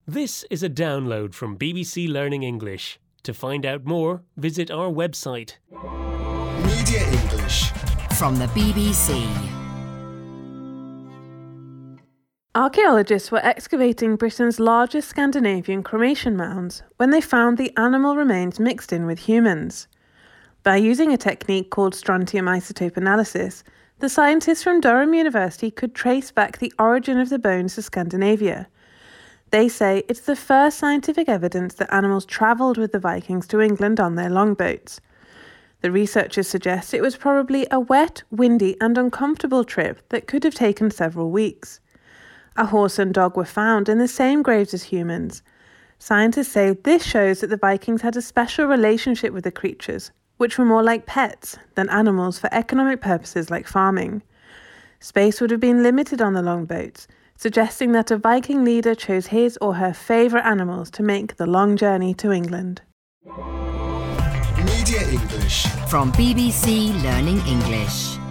This is a download from BBC Learning English. To find out more, visit our website. Media English from the BBC. Archaeologists were excavating Britain's largest Scandinavian cremation mounds when they found the animal remains mixed in with humans. By using a technique called strontium isotope analysis, the scientists from Durham University could trace back the origin of the bones to Scandinavia. They say it's the first scientific evidence that animals travelled with the Vikings to England on their longboats. The researchers suggest it was probably a wet, windy and uncomfortable trip that could have taken several weeks. A horse and dog were found in the same graves as humans. Scientists say this shows that the Vikings had a special relationship with the creatures, which were more like pets than animals for economic purposes like farming. Space would have been limited on the longboats, suggesting that a Viking leader chose his or her favourite animals to make the long journey to England. Media English from BBC Learning English.